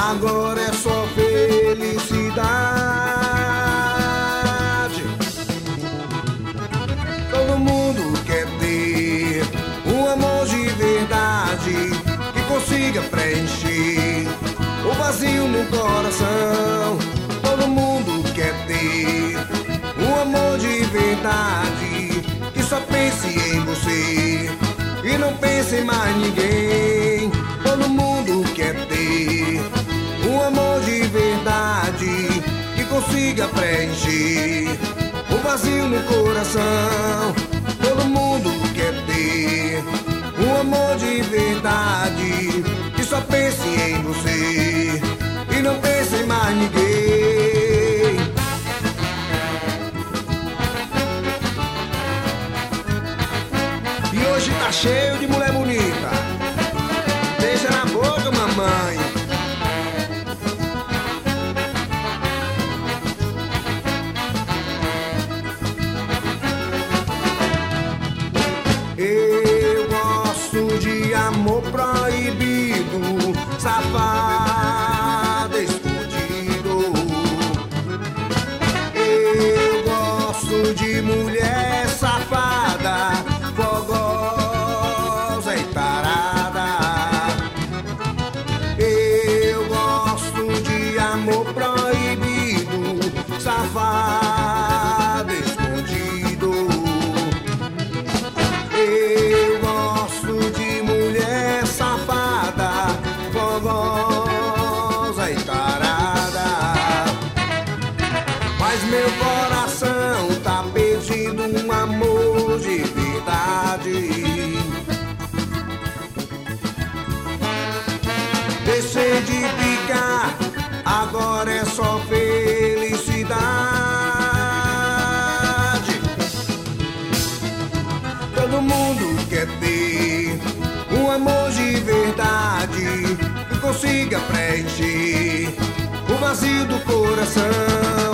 agora é só felicidade. Todo mundo quer ter um amor de verdade que consiga preencher o vazio no coração. Todo mundo quer ter um amor de verdade que só pense em você e não pense em mais ninguém. Todo mundo quer ter um amor de verdade que consiga preencher o vazio no coração. Todo mundo quer ter um amor de verdade que só pense em você e não pense em mais ninguém. E hoje tá cheio de mulher bonita. Beija na boca, mamãe. Eu gosto de amor proibido, safado, escondido. Eu gosto de mulher safada, fogosa e tarada. Eu gosto de amor proibido, safado, escondido. Eu gosto de mulher safada, fogosa e tarada. Mas meu coração tá pedindo um amor de verdade. Deixei de ficar, agora é só felicidade. Todo mundo quer ter um amor de verdade que consiga preencher o vazio do coração.